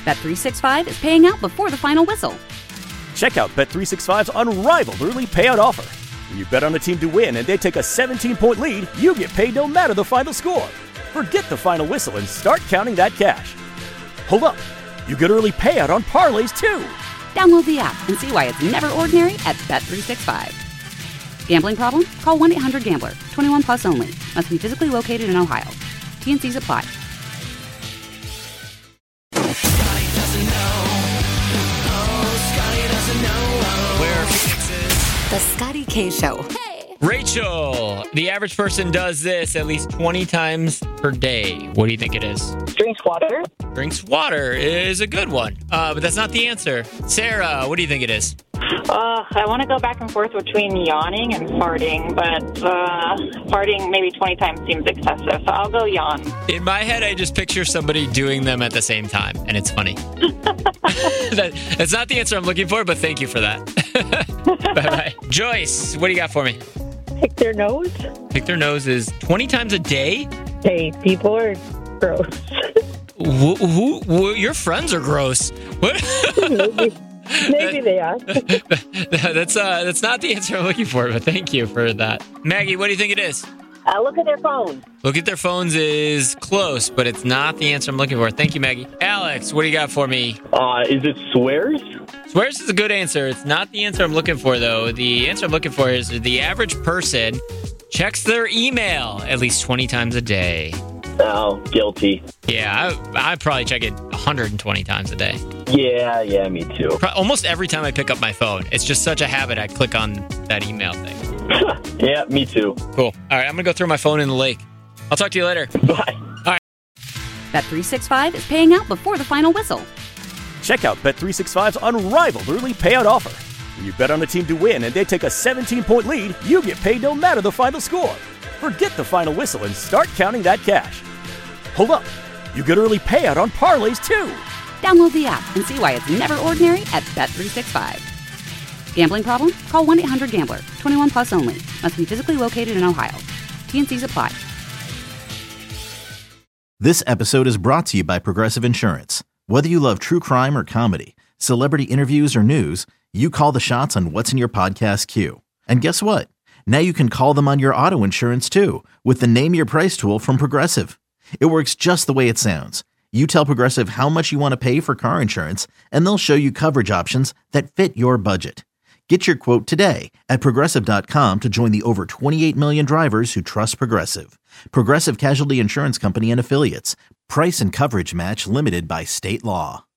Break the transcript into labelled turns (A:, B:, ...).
A: Bet365 is paying out before the final whistle.
B: Check out Bet365's unrivaled early payout offer. When you bet on a team to win and they take a 17-point lead, you get paid no matter the final score. Forget the final whistle and start counting that cash. Hold up. You get early payout on parlays, too.
A: Download the app and see why it's never ordinary at Bet365. Gambling problem? Call 1-800-GAMBLER. 21 plus only. Must be physically located in Ohio. T&Cs apply.
C: Scotty doesn't know. Oh, Scotty doesn't know where Phoenix is.
D: The Scotty K Show.
E: Rachel, the average person does this at least 20 times per day. What do you think it is?
F: Drinks water.
E: Drinks water is a good one, but that's not the answer. Sarah, what do you think it is?
F: I want to go back and forth between yawning and farting, but farting maybe 20 times seems excessive, so I'll go yawn.
E: In my head, I just picture somebody doing them at the same time, and it's funny. That's not the answer I'm looking for, but thank you for that. Bye-bye. Joyce, what do you got for me?
G: Pick their nose?
E: Pick their nose is 20 times a day?
G: Hey, people are gross.
E: Who, your friends are gross. What?
G: Maybe they are.
E: That's not the answer I'm looking for, but thank you for that. Maggie, what do you think it is?
G: Look at their phone.
E: Look at their phones is close, but it's not the answer I'm looking for. Thank you, Maggie. Alex, what do you got for me?
H: Is it swears?
E: Swears is a good answer. It's not the answer I'm looking for, though. The answer I'm looking for is the average person checks their email at least 20 times a day.
H: Oh, guilty.
E: Yeah, I probably check it 120 times a day.
H: Yeah, me too.
E: Almost every time I pick up my phone, it's just such a habit. I click on that email thing.
H: Yeah, me too.
E: Cool. All right, I'm going to go throw my phone in the lake. I'll talk to you later.
H: Bye.
E: All right.
A: Bet365 is paying out before the final whistle.
B: Check out Bet365's unrivaled early payout offer. When you bet on a team to win and they take a 17-point lead, you get paid no matter the final score. Forget the final whistle and start counting that cash. Hold up. You get early payout on parlays, too.
A: Download the app and see why it's never ordinary at Bet365. Gambling problem? Call 1-800-GAMBLER. 21 plus only. Must be physically located in Ohio. T&Cs apply.
I: This episode is brought to you by Progressive Insurance. Whether you love true crime or comedy, celebrity interviews or news, you call the shots on what's in your podcast queue. And guess what? Now you can call them on your auto insurance too with the Name Your Price tool from Progressive. It works just the way it sounds. You tell Progressive how much you want to pay for car insurance, and they'll show you coverage options that fit your budget. Get your quote today at Progressive.com to join the over 28 million drivers who trust Progressive. Progressive Casualty Insurance Company and Affiliates. Price and coverage match limited by state law.